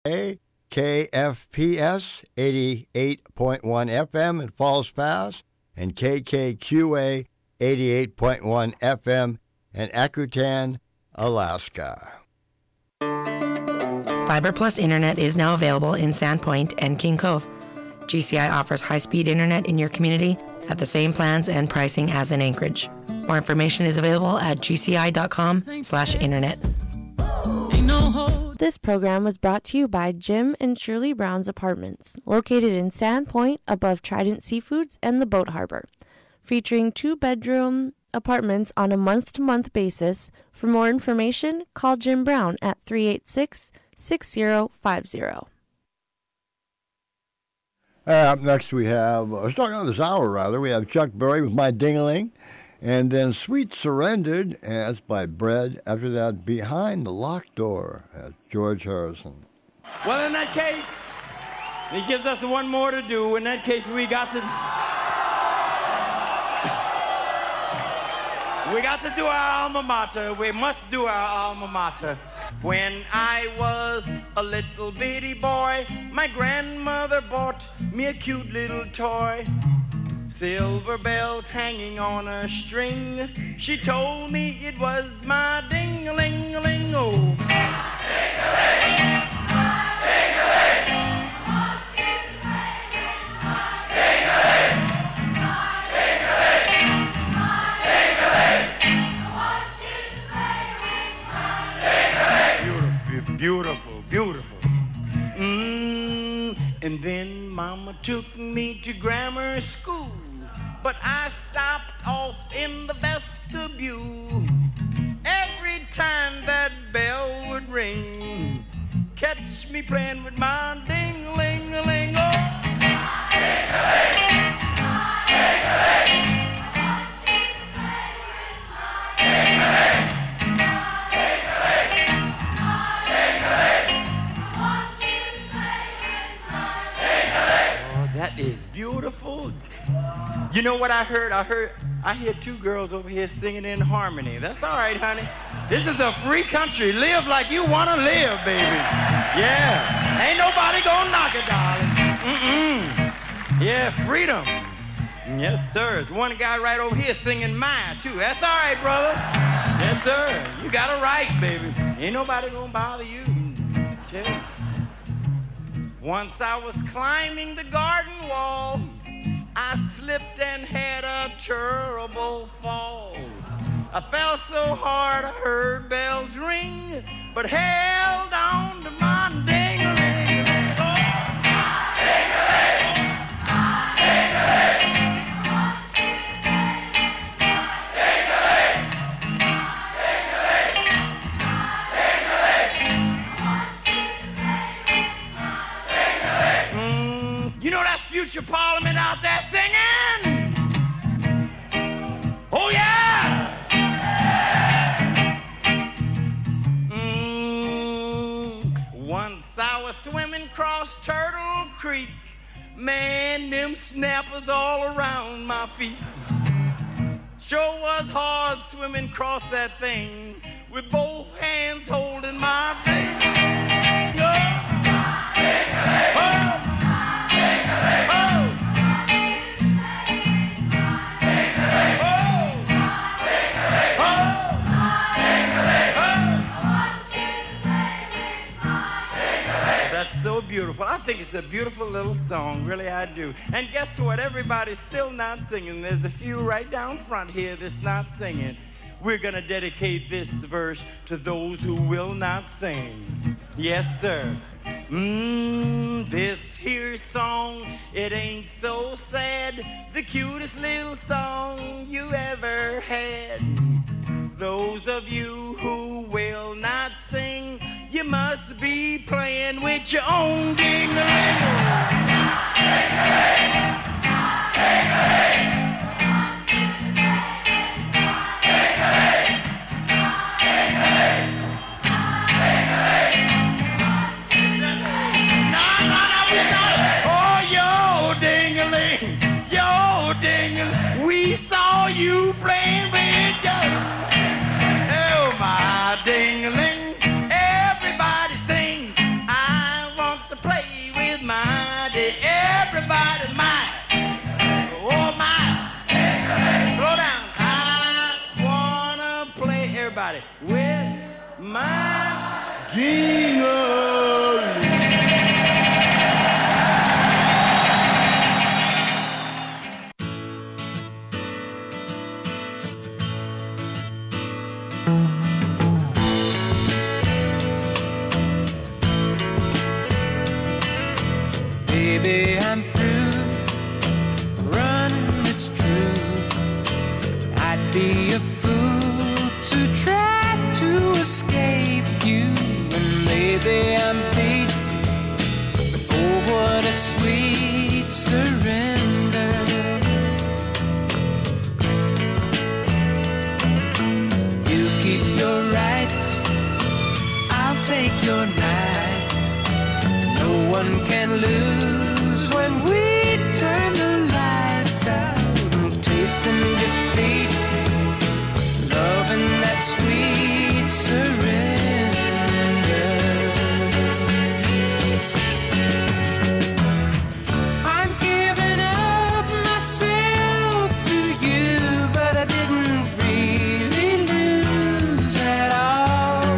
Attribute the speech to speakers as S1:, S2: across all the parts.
S1: KFPS 88.1 FM in Falls Pass and KKQA 88.1 FM in Akutan, Alaska.
S2: Fiber Plus Internet is now available in Sandpoint and King Cove. GCI offers high-speed internet in your community at the same plans and pricing as in Anchorage. More information is available at gci.com/internet.
S3: This program was brought to you by Jim and Shirley Brown's Apartments, located in Sandpoint above Trident Seafoods and the Boat Harbor, featuring 2-bedroom apartments on a month-to-month basis. For more information, call Jim Brown at 386-6050.
S1: Up next we have, starting on this hour rather, we have Chuck Berry with My Ding-a-Ling, and then Sweet Surrendered, as by Bread. After that, Behind the Locked Door, as George Harrison.
S4: Well, in that case, he gives us one more to do. In that case, we got to do our alma mater. We must do our alma mater. When I was a little bitty boy, my grandmother bought me a cute little toy. Silver bells hanging on a string. She told me it was my ding-a-ling-a-ling, oh. Ding-a-ling, ding-a-ling. Beautiful, beautiful. And then Mama took me to grammar school, but I stopped off in the vestibule. Every time that bell would ring, catch me playing with my ding-a-ling-a-ling, oh. Ding-a-ling, ding-a-ling. That is beautiful. You know what I heard? I hear two girls over here singing in harmony. That's all right, honey. This is a free country. Live like you want to live, baby. Yeah. Ain't nobody gonna knock it, darling. Yeah, freedom. Yes, sir. There's one guy right over here singing mine, too. That's all right, brother. Yes, sir. You got a right, baby. Ain't nobody gonna bother you. Tell you. Once I was climbing the garden wall, I slipped and had a terrible fall. I fell so hard I heard bells ring, but held on to my ding-a-ling. Oh. Ding-a-ling, ding-a-ling. You know that's future Parliament out there singing? Oh, yeah! Once I was swimming across Turtle Creek. Man, them snappers all around my feet. Sure was hard swimming across that thing with both hands holding my thing. Oh. That's so beautiful. I think it's a beautiful little song, really I do. And guess what? Everybody's still not singing. There's a few right down front here that's not singing. We're gonna dedicate this verse to those who will not sing. Yes, sir. This here song, it ain't so sad. The cutest little song you ever had. Those of you who will not sing, you must be playing with your own ding-a-ling. Ding-a-ling, ding-a-ling. We saw you playing with your, oh my ding-a-ling. Everybody sing, I everybody mind. Oh my. Slow down. I wanna play everybody with my ding-a-ling.
S5: Baby, I'm through running, it's true. I'd be a fool to try to escape you. And maybe I'm beat. Oh, what a sweet surrender. You keep your rights, I'll take your nights. No one can lose when we turn the lights out. Tasting defeat, loving that sweet surrender. I'm giving up myself to you, but I didn't really lose at all.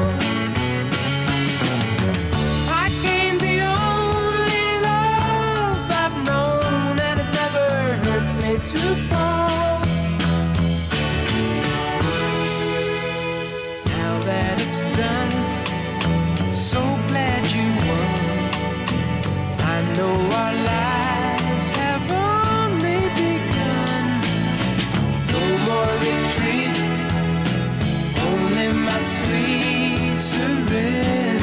S5: I gained the only love I've known, and it never hurt me to fall. Now that it's done, so glad you won. I know our lives have only begun. No more retreat, only my sweet surrender.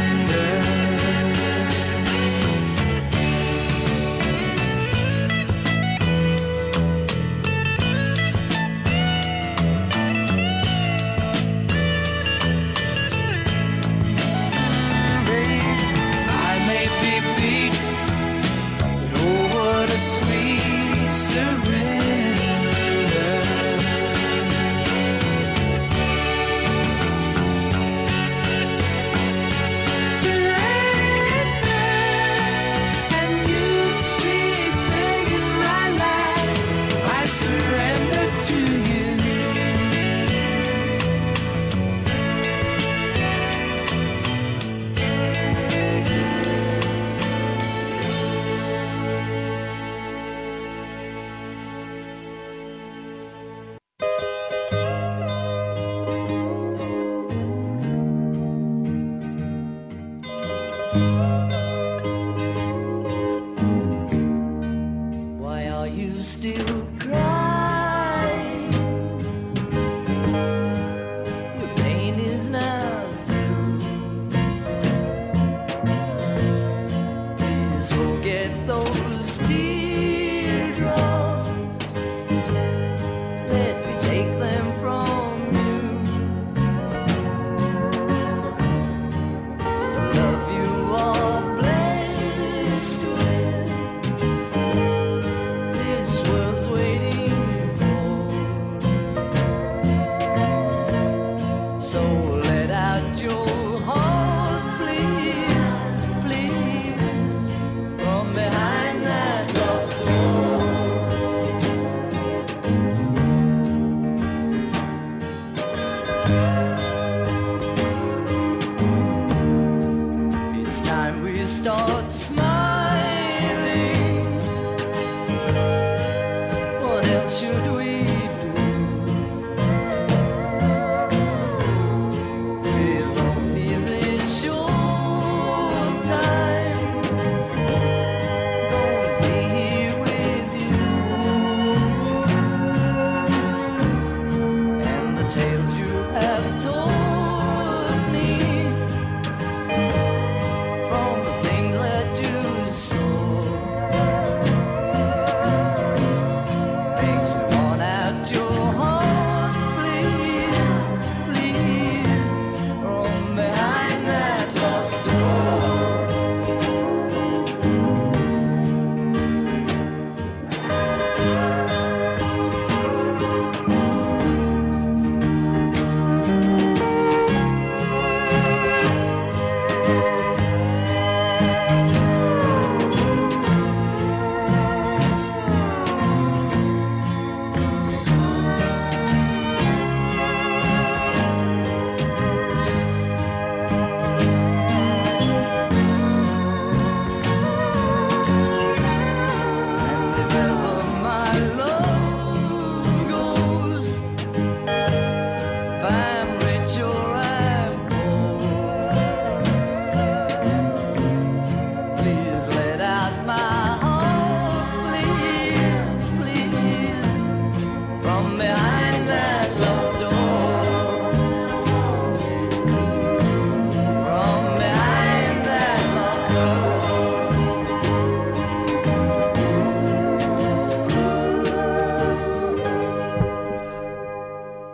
S5: I may be beat, but oh, what a sweet surrender. Surrender, and you, sweet thing in my life, I surrender to you.
S6: Why are you still crying? Your pain is now through. Please forget those teardrops. Let me take them from you. The love you are blessed with, this world's waiting for. So let out your heart, please, please, from behind that locked door. It's time we start smiling. What else should we do? With only this short time, gonna be here with you. And the tales you have told me, from the things that you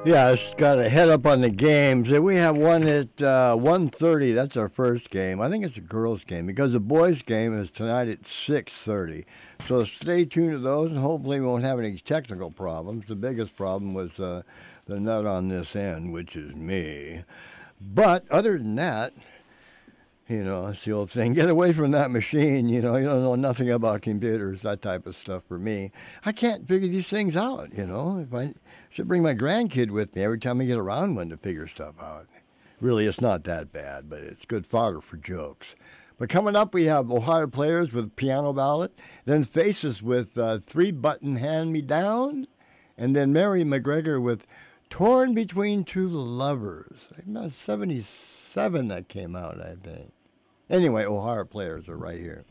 S1: Yeah, it's got to head up on the games. We have one at 1:30. That's our first game. I think it's a girls' game because the boys' game is tonight at 6:30. So stay tuned to those, and hopefully we won't have any technical problems. The biggest problem was the nut on this end, which is me. But other than that, you know, it's the old thing. Get away from that machine. You know, you don't know nothing about computers, that type of stuff for me. I can't figure these things out, you know. If I should bring my grandkid with me every time I get around one to figure stuff out. Really, it's not that bad, but it's good fodder for jokes. But coming up, we have Ohio Players with Piano Ballad, then Faces with Three-Button Hand Me Down, and then Mary McGregor with Torn Between Two Lovers. About 77 that came out, I think. Anyway, Ohio Players are right here.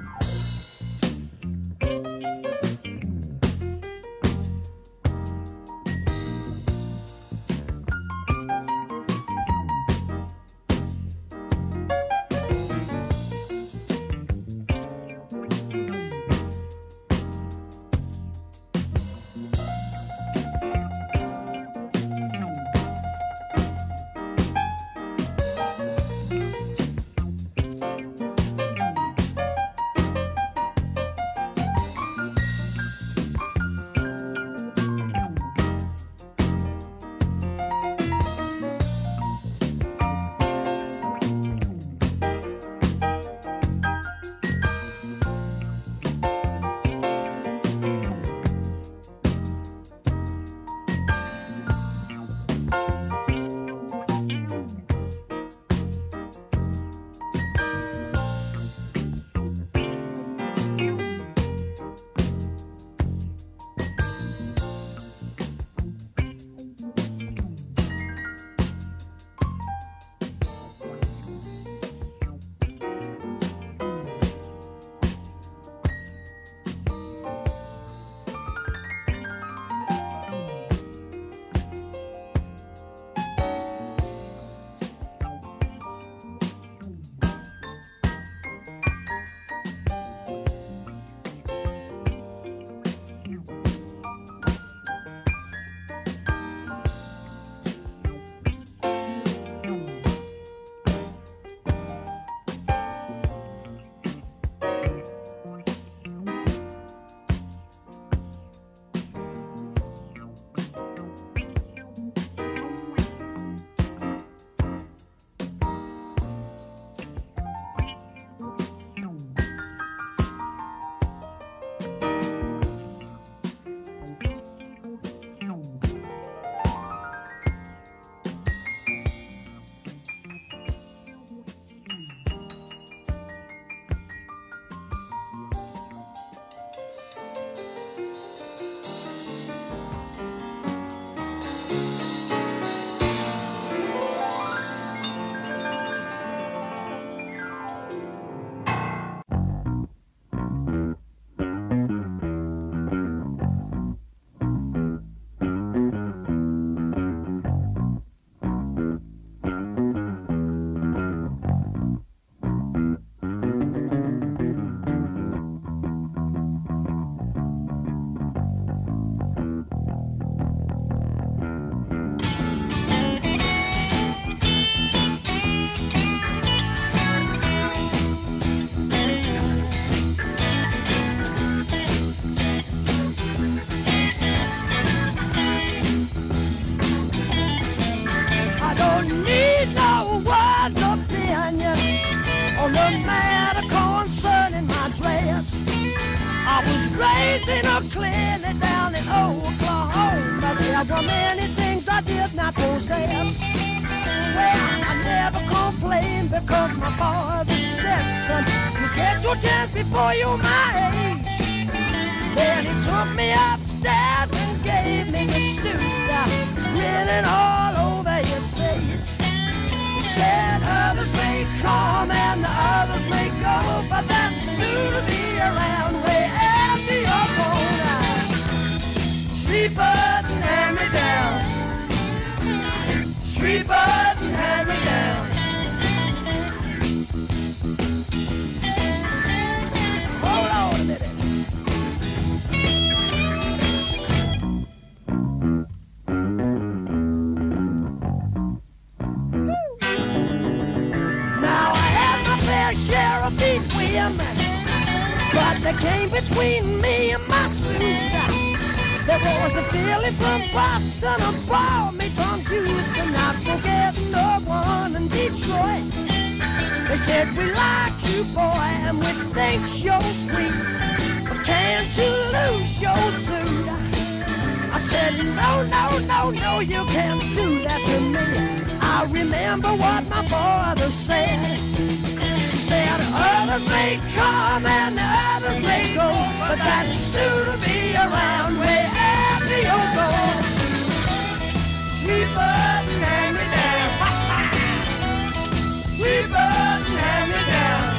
S6: I was raised in a clinic down in Oklahoma. There were many things I did not possess. Well, I never complained because my father said, son, you get your chance before you're my age. Then he took me upstairs and gave me a suit, grinning all over his face. He said others may come and the others may go, but that suit will be around way after you're gone. Street button, hand me down. Street button, hand me down. Hold on a minute. gentleman, but they came between me and my suit. There was a Philly from Boston, a ball me from Houston, not forgetting no one in Detroit. They said, we like you, boy, and we think you're sweet, but can't you lose your suit? I said, no, no, no, no, you can't do that to me. I remember what my father said. He said, others may come and others may go, but that suit will be around wherever you go. Cheaper than hand me down. Cheaper than hand me down.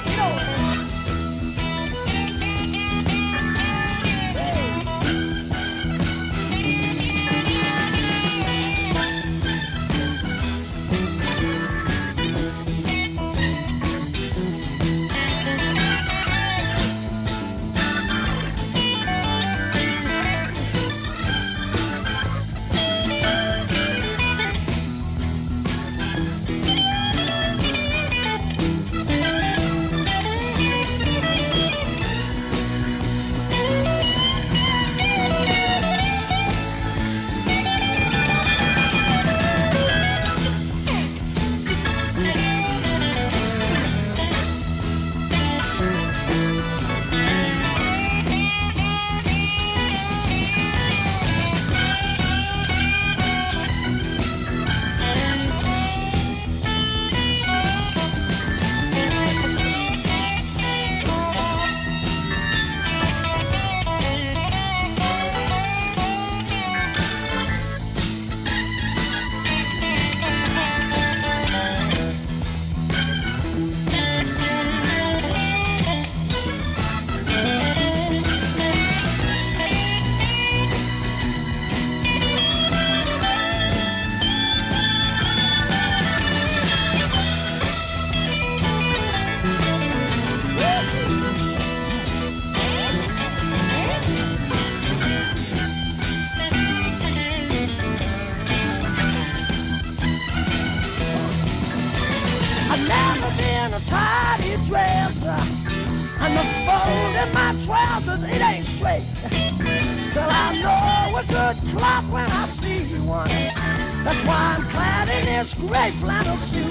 S6: Gray flannel suit.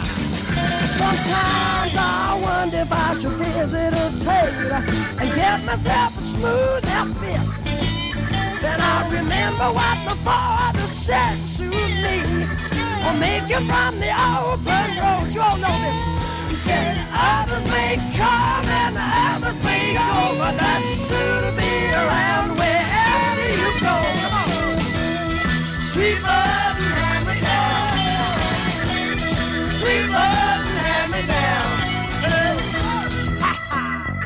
S6: Sometimes I wonder if I should visit a tailor and get myself a smooth outfit. Then I remember what my father said to me on making from the open road. You all know this. He said, others may come and others may go, but that suit will be around wherever you go. Come on. Cheaper than hand me down. Sweet love and hand me down. Ha ha.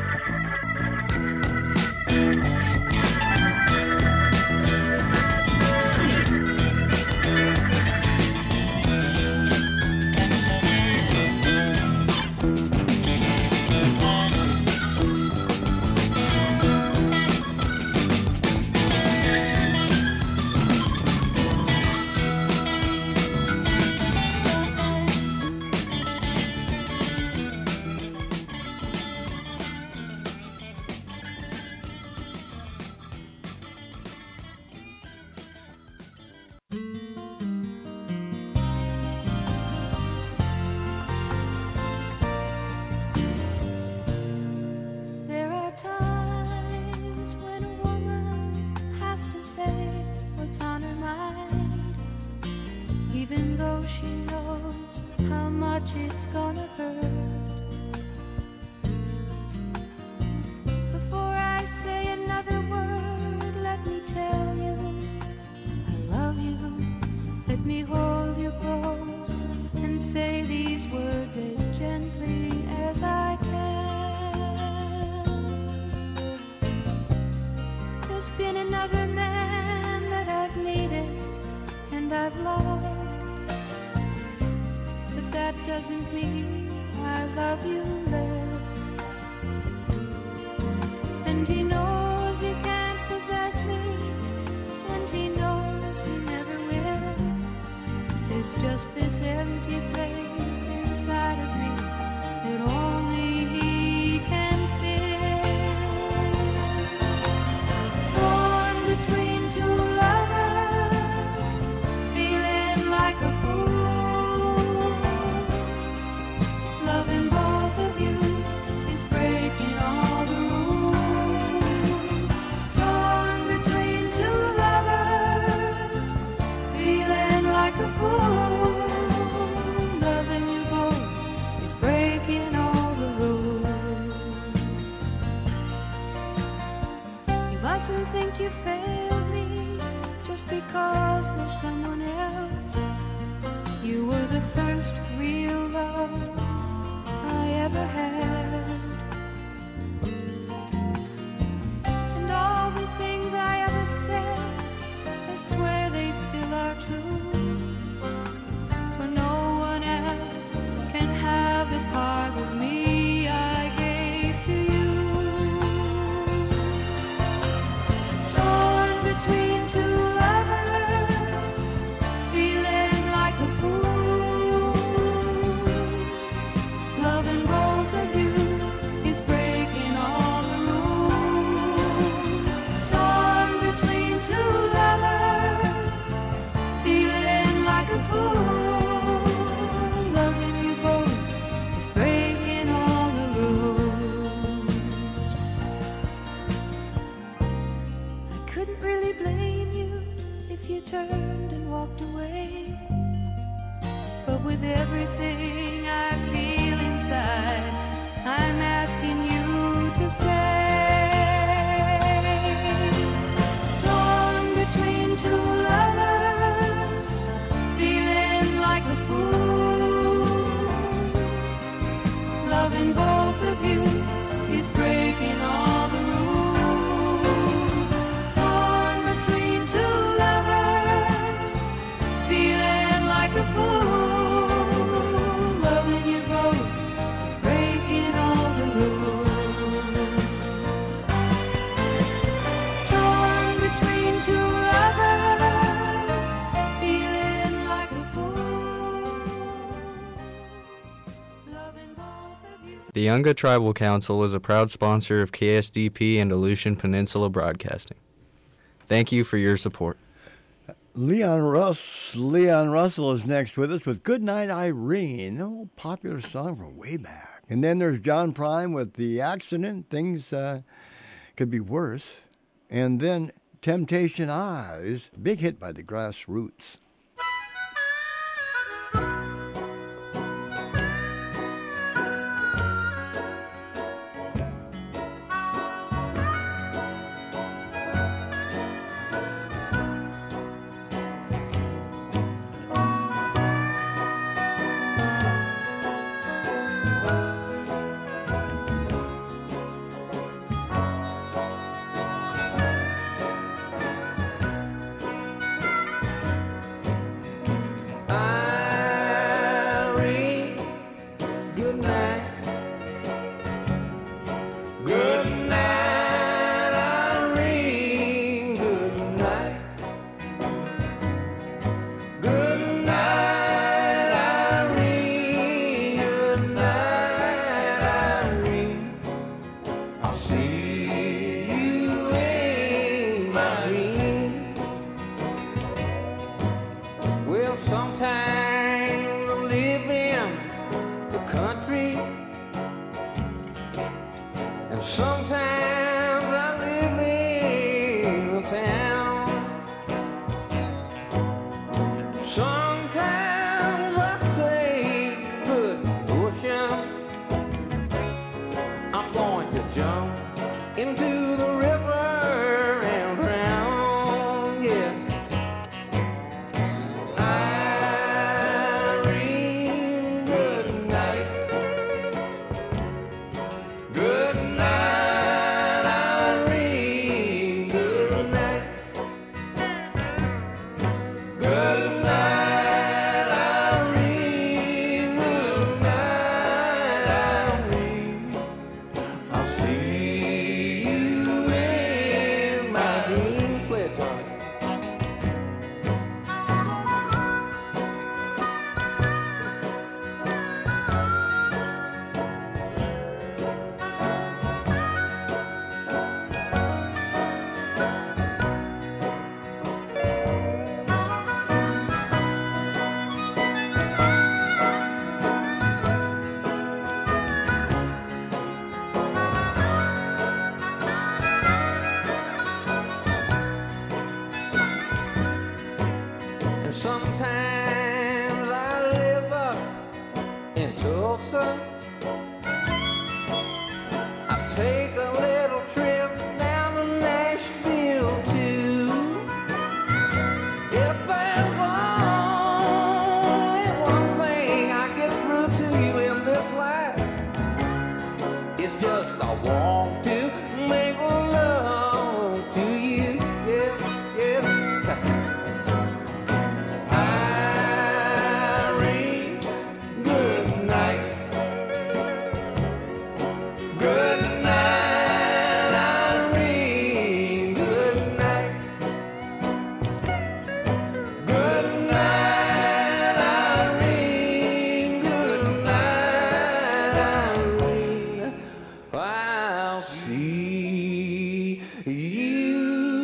S7: It's gonna hurt. Before I say another word, let me tell you I love you. Let me hold you close and say these words as gently as I can. There's been another man that I've needed and I've loved. That doesn't mean mustn't think you failed me just because there's someone else. You were the first real love I ever had. And all the things I ever said, I swear they still are true. For no one else can have the part of me I gave to you. Torn between two lovers, feeling like a fool. Loving both of you is breaking all the rules. Torn between two lovers, feeling like a fool. Loving you both is breaking all the rules. I couldn't really blame you if you turned and walked away. But with everything I feel inside, I'm asking you to stay. Torn between two lovers, feeling like a fool. Loving both of you is breaking all the rules. Torn between two lovers, feeling like a fool. Loving you both is breaking all the rules. Torn between two lovers, feeling like a fool. Loving both of you.
S8: The Yunga Tribal Council is a proud sponsor of KSDP and Aleutian Peninsula Broadcasting. Thank you for your support.
S1: Leon Russell is next with us with Goodnight Irene, an old popular song from way back. And then there's John Prine with The Accident, Things Could Be Worse. And then Temptation Eyes, big hit by the Grassroots.
S5: Irene, good night. Good night, Irene, good night. Good night, Irene, good night, Irene. I'll see you in my dream. Well, sometimes I live in the country, and sometimes I live in the town. Sometimes I take the good ocean. I'm going to jump into the river and drown, yeah. Irene, good night. Good night, just I want to make love to you. Yes, yes. Irene, good night. Good night, Irene. Good night. Good night, Irene. Good night, Irene. I'll see you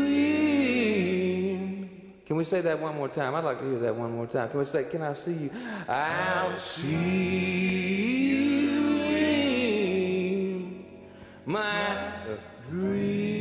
S5: in. Can we say that one more time? I'd like to hear that one more time. Can we say, can I see you? I'll see you in my dream.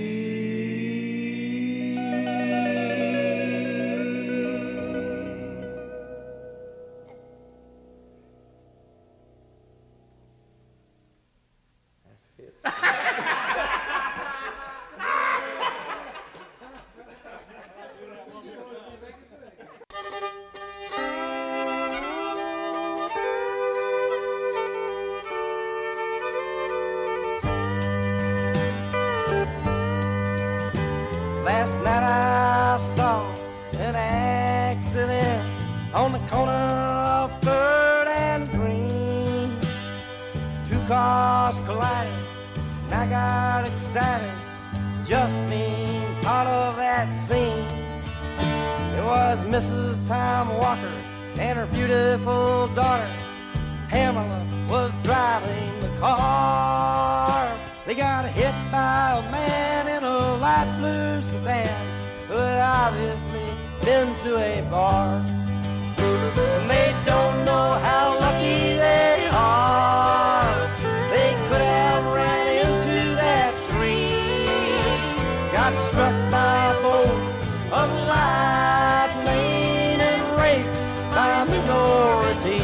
S6: Last night I saw an accident on the corner of 3rd and Green. 2 cars collided, and I got excited just being part of that scene. It was Mrs. Tom Walker and her beautiful daughter Pamela was driving the car. They got hit by a man in a light blue sedan who had obviously been to a bar. And they don't know how lucky they are. They could have ran into that tree, got struck by a bolt of lightning and raped by a minority.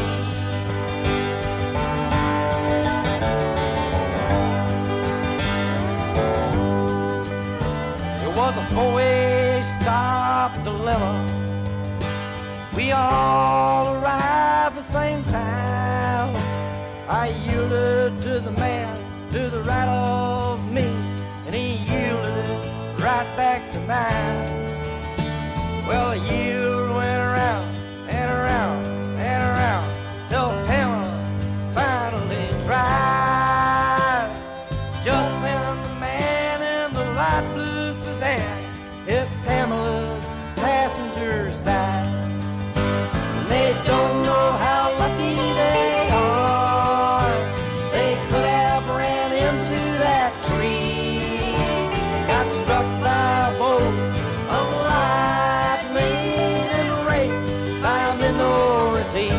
S6: Was a 4-way stop dilemma. We all arrived at the same time. I yielded to the man to the right of me, and he yielded right back to mine. Well, the yield went around and around and around till Pamela finally tried. Just then the man in the light blue sedan hit Pamela's passenger side. And they don't know how lucky they are. They could have ran into that tree, got struck by a bolt of lightning and raped by a minority.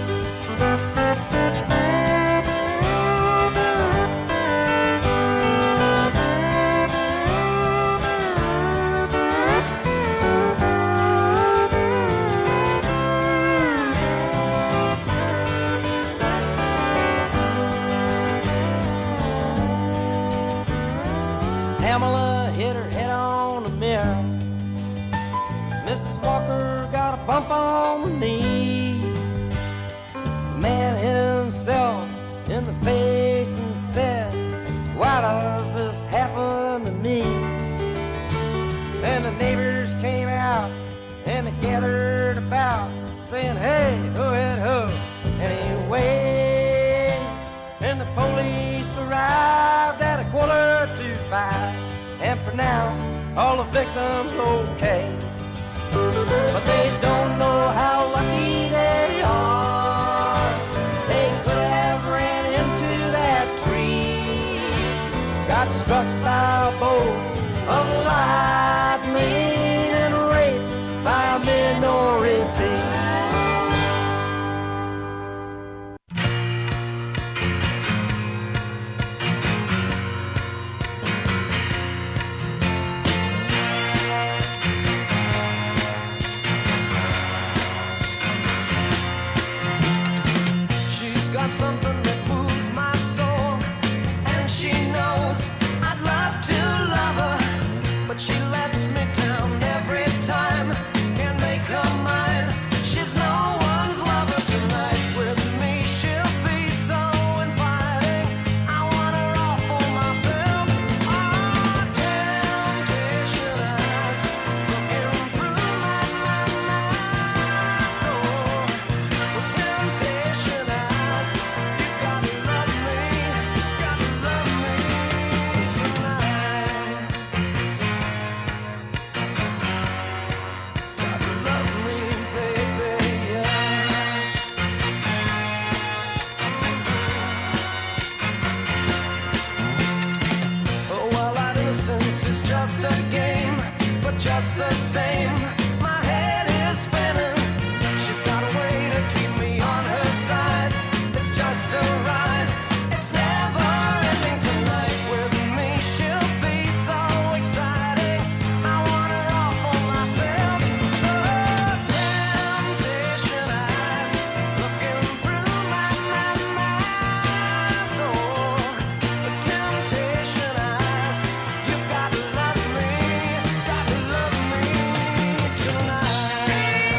S6: Pamela hit her head on the mirror. Mrs. Walker got a bump on the knee. The man hit himself in the face and said, "Why does this happen to me?" And the neighbors came out and they gathered about, saying, "Hey, who hit who?" Anyway, and the police arrived at 4:45 and pronounced all the victims okay. But they don't know how lucky they are. They could have ran into that tree, got struck by a bolt of lightning and raped by a minority.
S5: Something that moves my soul, and she knows I'd love to love her, but she lets me down every time. Can't make her mine. She
S6: the same. My head is spinning. She's got a way to keep me on her side. It's just a ride. It's never ending tonight with me. She'll be so exciting. I want her all for myself. Those temptation eyes looking through my soul. The temptation eyes. You've got to love me tonight.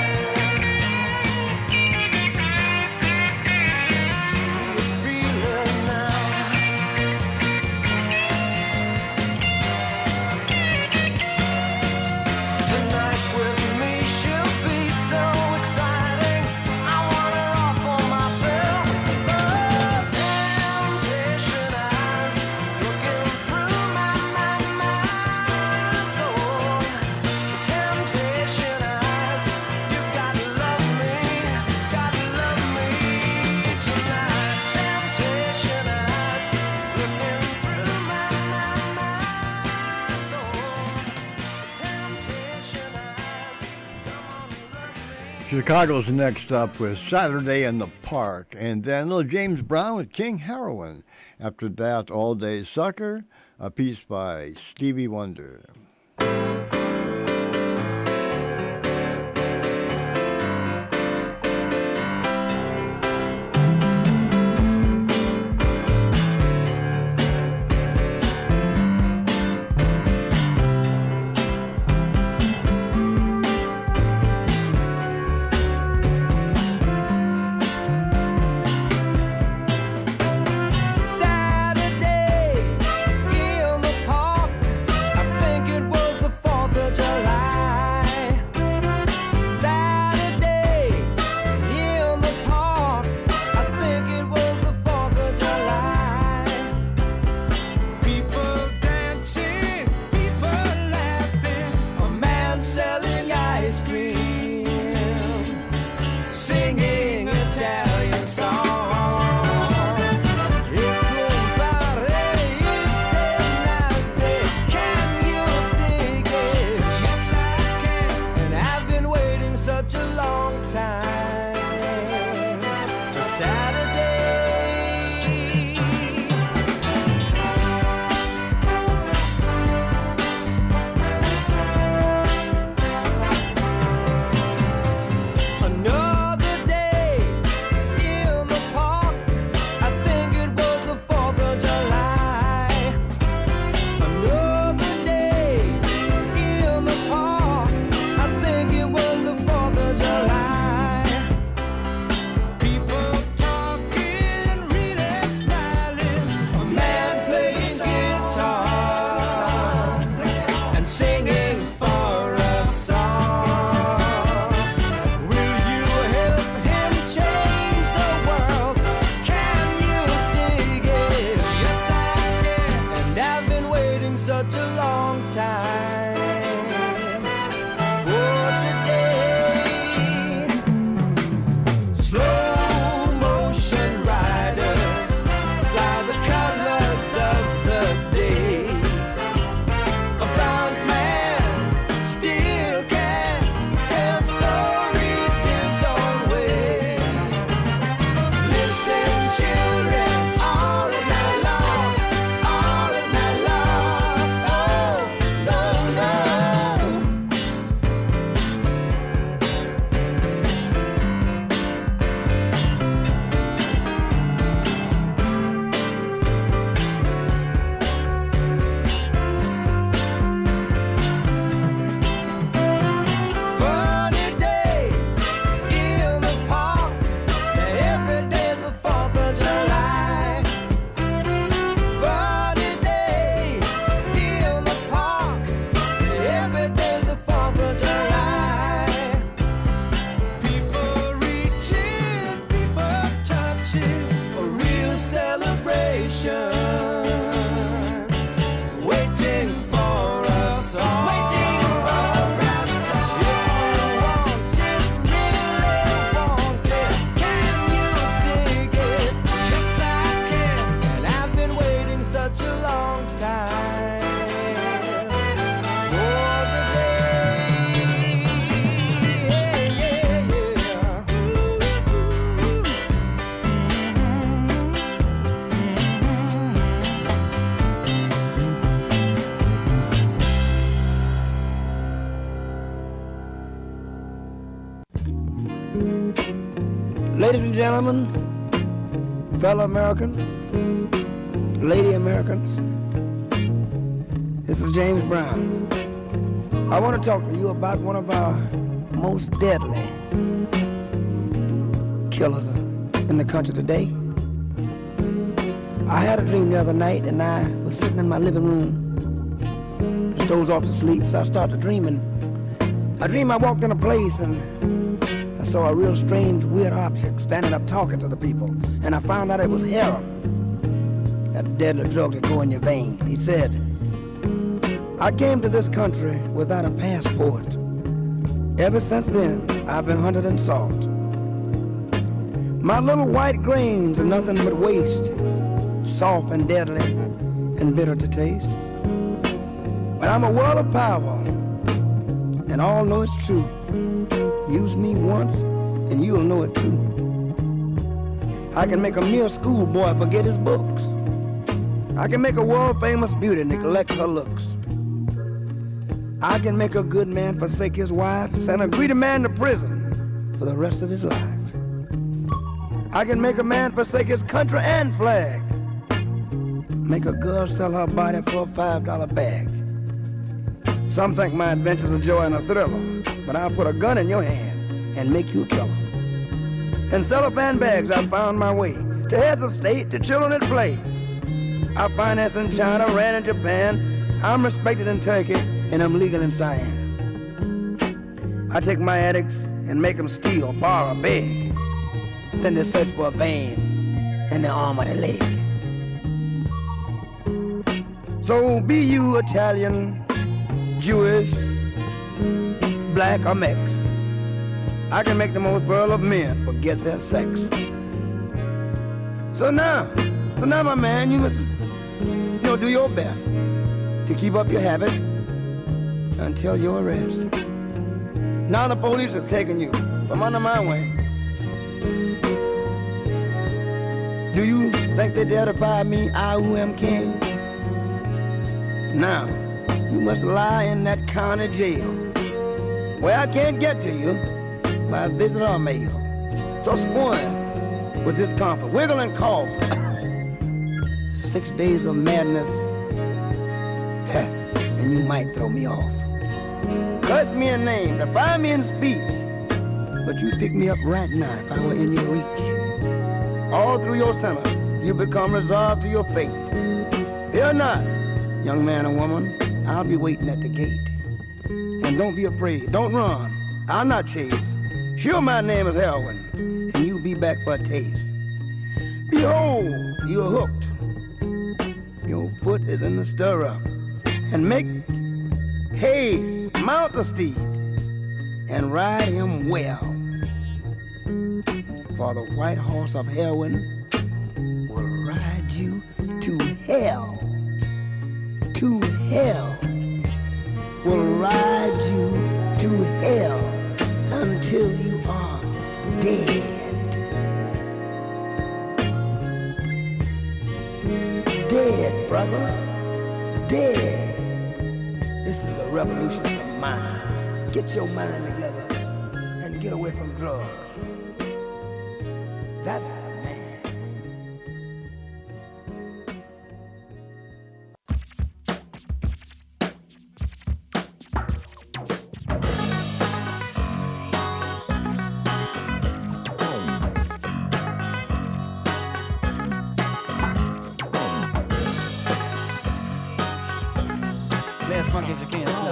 S6: Feel it now. Tonight with me, she'll be so exciting. I want her all for myself. Those temptation eyes looking through my soul. Temptation eyes, you've got to love me tonight. Temptation eyes looking through my soul. Temptation eyes, come on and love me.
S1: Chicago's next up with Saturday in the Park, and then little James Brown with King Heroin. After that, All Day Sucker, a piece by Stevie Wonder.
S6: Saturday in the park, I think it was the 4th of July. Saturday in the park, I think it was the 4th of July. People dancing, people laughing, a man selling ice cream, singing Italian songs. Such a long time for Saturday. Another day in the park, I think it was the 4th of July. Another day in the park, I think it was the 4th of July. People talking, really smiling. A man playing guitar and singing for a song. Will you help him change the world? Can you dig it? Yes, I can. And I've been waiting such a long time for today. Slow motion riders fly the colors of the day. A bronze man still can tell stories his own way. Listen, children, all is not lost, all is not lost.
S9: Ladies and gentlemen, fellow Americans, lady Americans, this is James Brown. I want to talk to you about one of our most deadly killers in the country today. I had a dream the other night, and I was sitting in my living room, just dozed off to sleep, so I started dreaming. I dreamed I walked in a place, and I saw a real strange, weird object standing up talking to the people, and I found out it was heroin, that deadly drug that go in your vein. He said, I came to this country without a passport. Ever since then, I've been hunted and sought. My little white grains are nothing but waste, soft and deadly and bitter to taste. But I'm a world of power, and all know it's true. Use me once, and you'll know it too. I can make a mere schoolboy forget his books. I can make a world-famous beauty neglect her looks. I can make a good man forsake his wife, send a greedy man to prison for the rest of his life. I can make a man forsake his country and flag, make a girl sell her body for a $5 bag. Some think my adventure's a joy and a thriller, but I'll put a gun in your hand and make you a killer. In cellophane bags I found my way to heads of state, to children at play. I finance in China, ran in Japan, I'm respected in Turkey, and I'm legal in Siam. I take my addicts and make them steal, borrow, beg. Then they search for a vein in the arm or the leg. So be you Italian, Jewish, black or Mex, I can make the most virile of men forget their sex. So now my man, you must do your best to keep up your habit until your arrest. Now the police have taken you from under my wing. Do you think they dare defy me, I who am king? Now, you must lie in that county jail, where I can't get to you by visit or mail. So squirm with discomfort, wiggle and cough. 6 days of madness, and you might throw me off. Curse me in name, defy me in speech, but you'd pick me up right now if I were in your reach. All through your sentence, you become resolved to your fate. Fear not, young man or woman, I'll be waiting at the gate. And don't be afraid, don't run, I'll not chase. Sure, my name is heroin, and you'll be back for a taste. Behold, you're hooked. Your foot is in the stirrup, and make haste, mount the steed, and ride him well. For the white horse of heroin will ride you to hell. To hell. Will ride you to hell until you are dead. Dead, brother. Dead. This is a revolution of the mind. Get your mind together and get away from drugs. That's the man. Play as funky as you can, slow.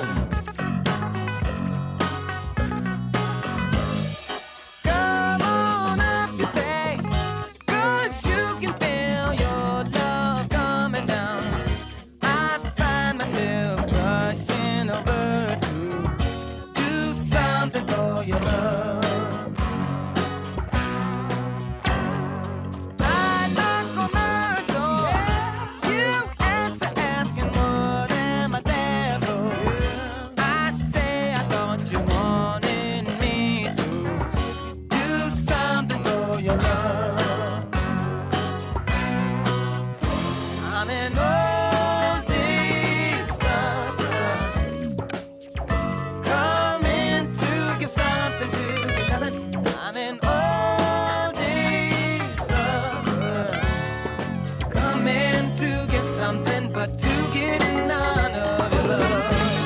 S5: get none of your love.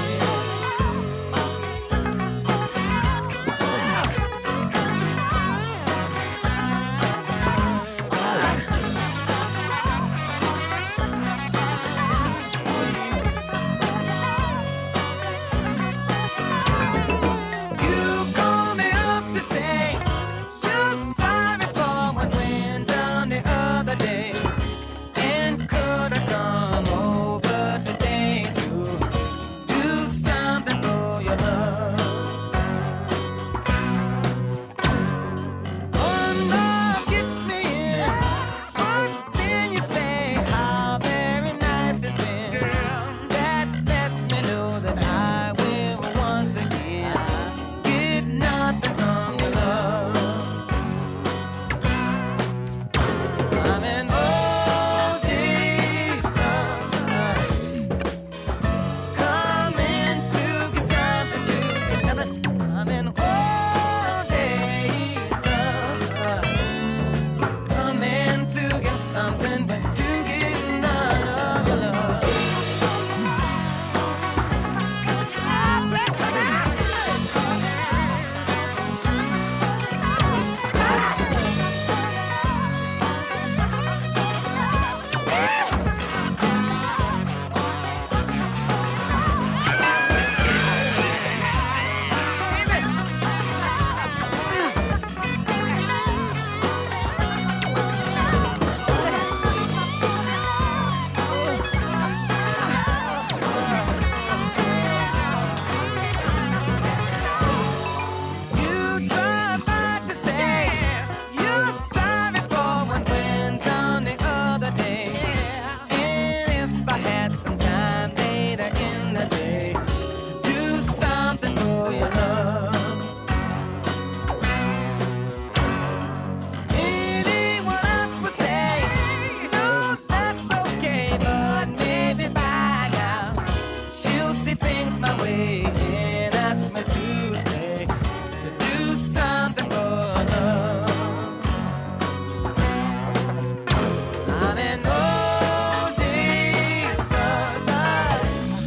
S5: You call me up to say you're sorry for what went down the other day, and could I come over today to do something for your love? One love gets me in. What can you say? How very nice it's been. That lets me know that I will once again get nothing from your love. I'm an old day summer, coming to get something to get nothing. I'm an old day summer, coming to get something but to get none of your love. You tried back to say you're sorry for what went down the other day. And if I had some time later in the day to do something for your love, anyone else would say, no, that's okay, but maybe by now she'll see things my way and ask me to stay to do something for love. I'm an old day summer,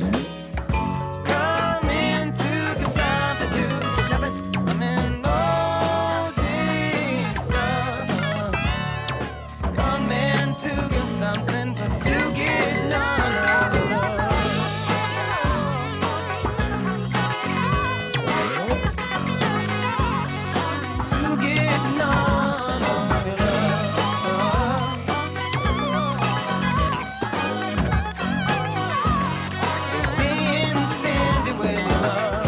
S5: coming to get something to get nothing. I'm an old day summer, coming to get something but to get none of your love. To get none of your love. Being stingy with your love.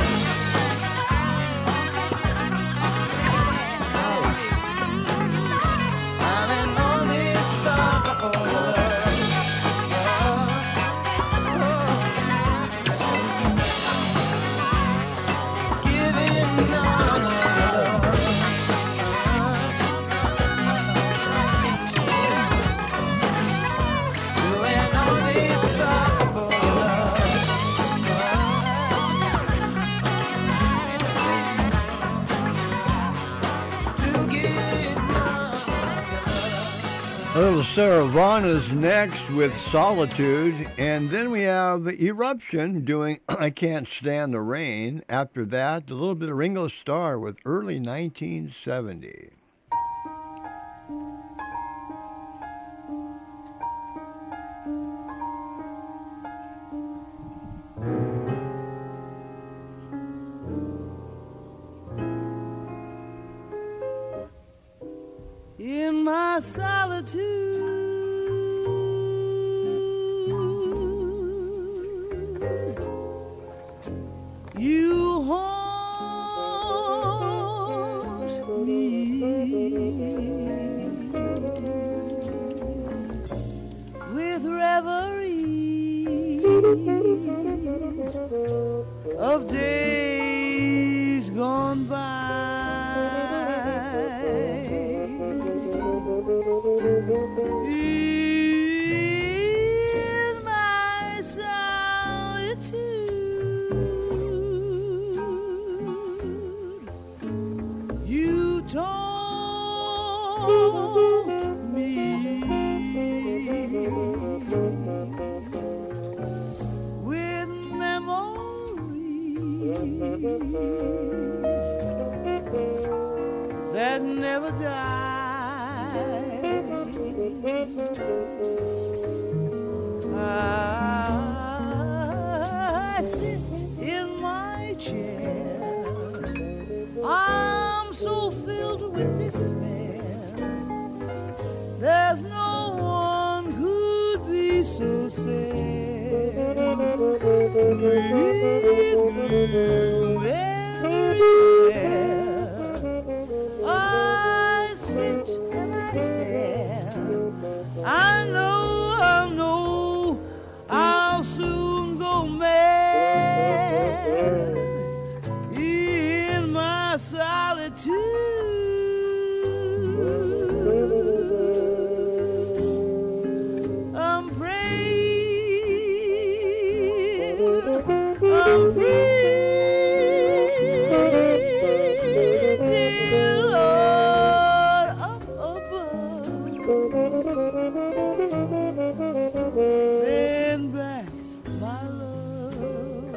S5: I'm an only sucker for your love. Giving none of your love. To an only sucker for your love. To get none of your love.
S1: A little Sarah Vaughan is next with Solitude, and then we have Eruption doing I Can't Stand the Rain. After that, a little bit of Ringo Starr with early 1970.
S6: In my solitude, you haunt me with reveries of days gone by. In my solitude, you taunt me that never die. I sit in my chair. I'm so filled with despair. There's no one could be so sad. Breathe gloom everywhere. I sit and I stare. I know, I'll soon go mad in my solitude. I'm praying, dear Lord up above, send back my love.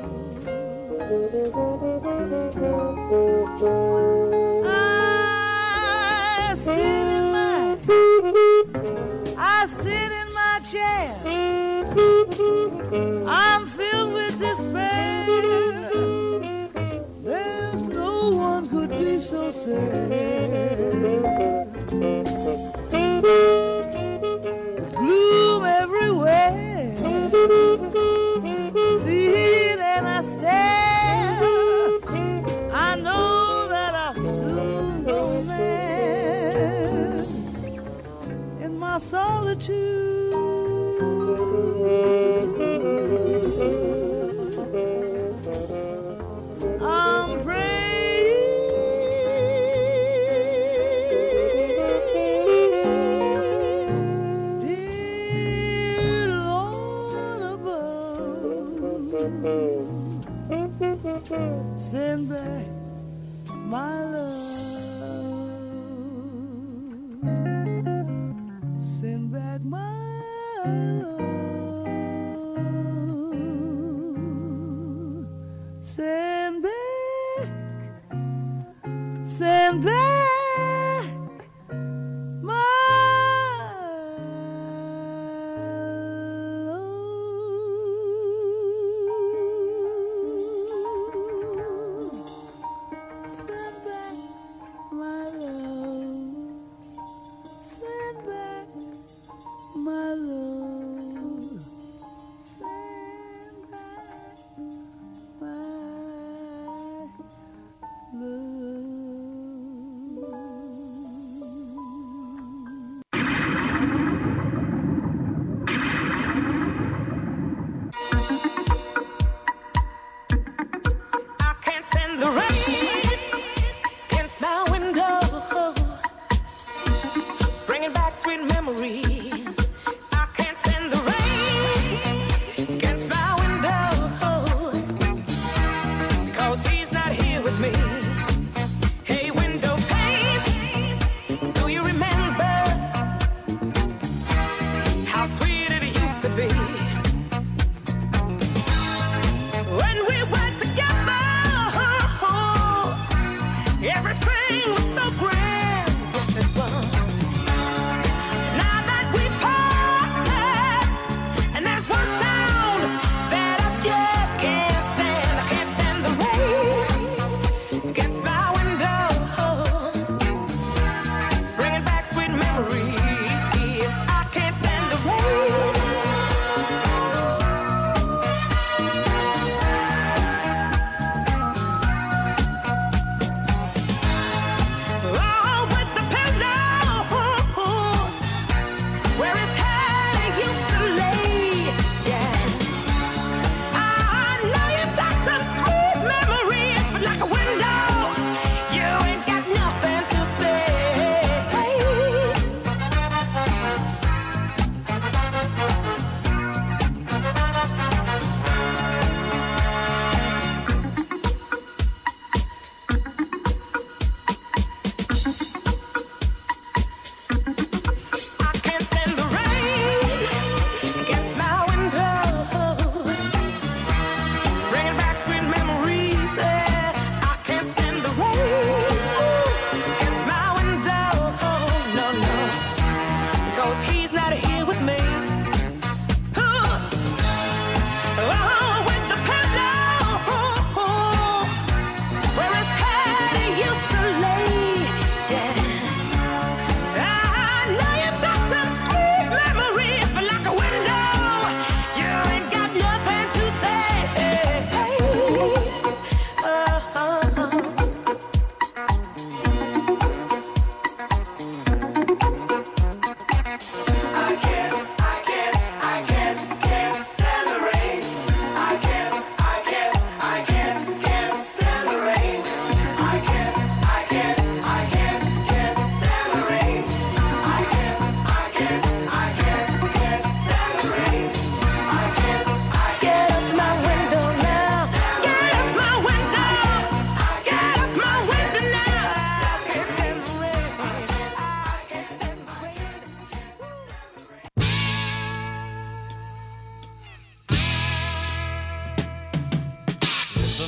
S6: I sit in my chair. I'm filled with despair. There's no one could be so sad. Gloom everywhere. Sit and I stare. I know that I'll soon go mad in my solitude. I'm praying, dear Lord above, send back my love. Send back my love. Send back my love. Send back my love. Send back my love. Send back my love.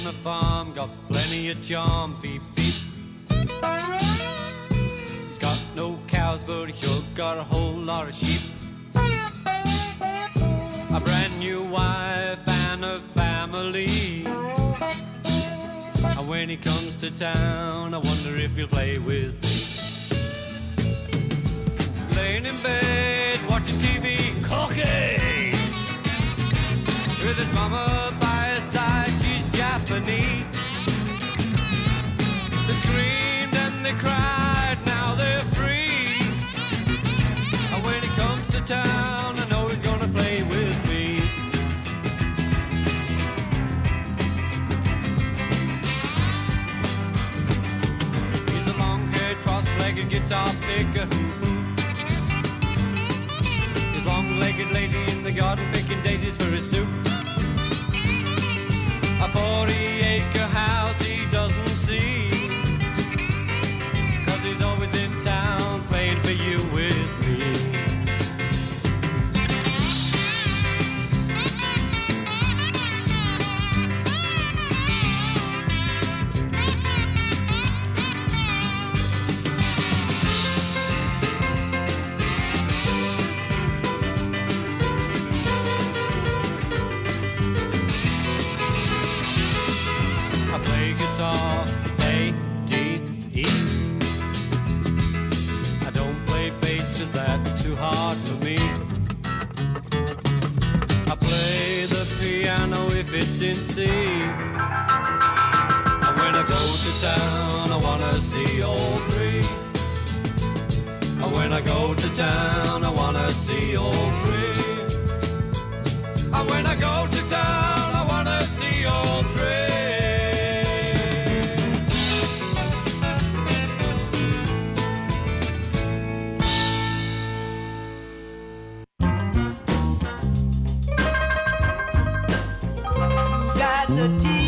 S10: a farm, got plenty of charm, beep beep. He's got no cows, but he sure got a whole lot of sheep. A brand new wife and a family. And when he comes to town, I wonder if he'll play with me. Laying in bed, watching TV, cookies. With his mama by his side, she's Japanese. They screamed and they cried, now they're free. And when he comes to town, I know he's gonna play with me. He's a long-haired, cross-legged guitar picker. His long-legged lady in the garden picking daisies for his soup. A 40-acre house he doesn't see, 'cause he's always in town playing for you with me. Guitar, A, D, E. I don't play bass 'cause that's too hard for me. I play the piano if it's in C. And when I go to town, I wanna see all three. And when I go to town, I wanna see all three. And when I go to town, I wanna see all three.
S6: The